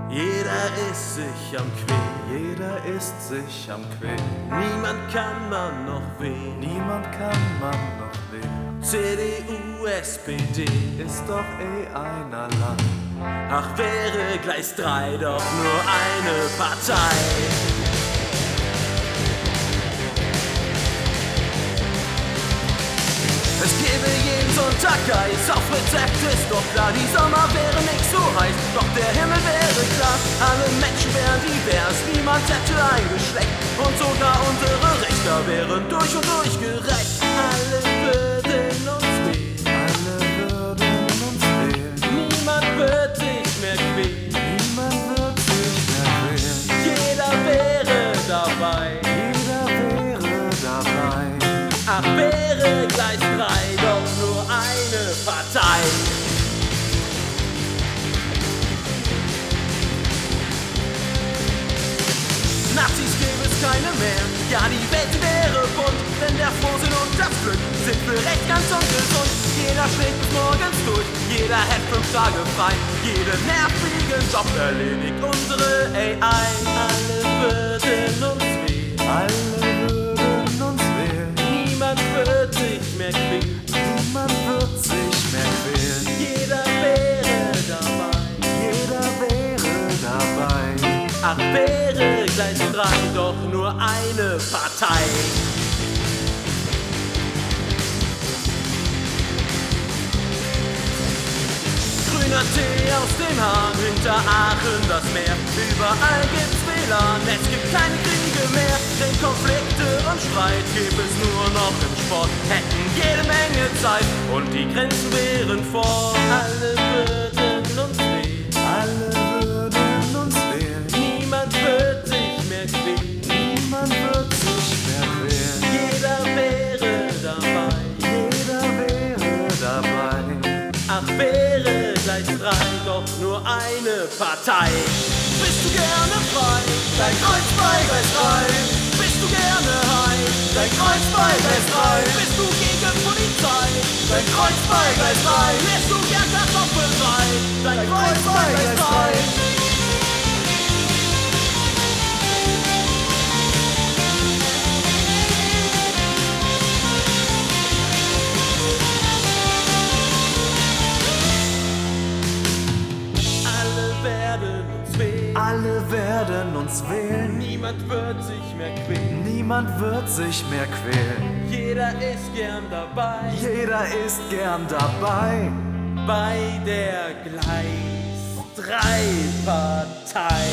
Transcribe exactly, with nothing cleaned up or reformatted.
Jeder ist sich am Quälen, Jeder ist sich am Quälen. niemand kann man noch wählen. Niemand kann man noch wählen. C D U, S P D, Ist doch eh einerlei. ach wäre Gleis drei doch nur eine Partei. Es gäbe jeden Sonntag Eis auf Rezept, ist doch klar, die Sommer wären nicht so heiß, doch der Himmel wäre klar, alle Menschen wären divers, niemand hätte ein Geschlecht und sogar unsere Richter wären durch und durch gerecht. Alle würden uns wählen, Alle würden uns wählen. niemand wird sich mehr quälen, Niemand wird sich mehr wählen. jeder wäre dabei, Jeder wäre dabei. ach wäre Gleis drei doch nur eine Partei. Nazis gäbe es keine mehr, ja die Welt wäre bunt, denn der Frohsinn und das Glück sind für recht ganz ungesund. Jeder schlägt bis morgens durch, jeder hat fünf Tage frei, jeden nervigen Job erledigt unsere A I. Alle würden uns wählen, Alle würden uns wählen. niemand wird sich mehr quälen, Niemand wird sich mehr quälen. jeder wäre dabei, Jeder wäre dabei. ach wäre Gleis drei doch nur eine Partei. Grüner Tee aus dem Hahn, hinter Aachen das Meer. Überall gibt's W L A N, es gibt keine Kriege mehr. Denn Konflikte und Streit gibt es nur noch im Sport. Hätten jede Menge Zeit und die Grenzen wären vor. Alle würden uns wählen, Alle würden uns wählen. niemand wird sich mehr quälen. Niemand wird sich mehr quälen. Jeder wäre dabei, Jeder wäre dabei. ach wäre Gleis drei doch nur eine Partei. Bist du gerne frei? Dein Kreuz bei Gleis drei. Bist du gerne high? Dein Kreuz bei Gleis drei. Bist du gegen Polizei? Dein Kreuz bei Gleis drei. Lässt du gern Kartoffelbrei? Dein Kreuz bei Gleis drei. Alle werden uns wählen, Alle werden uns wählen. niemand wird sich mehr quälen. Niemand wird sich mehr quälen. Jeder ist gern dabei Jeder ist gern dabei. bei der Gleis drei Partei.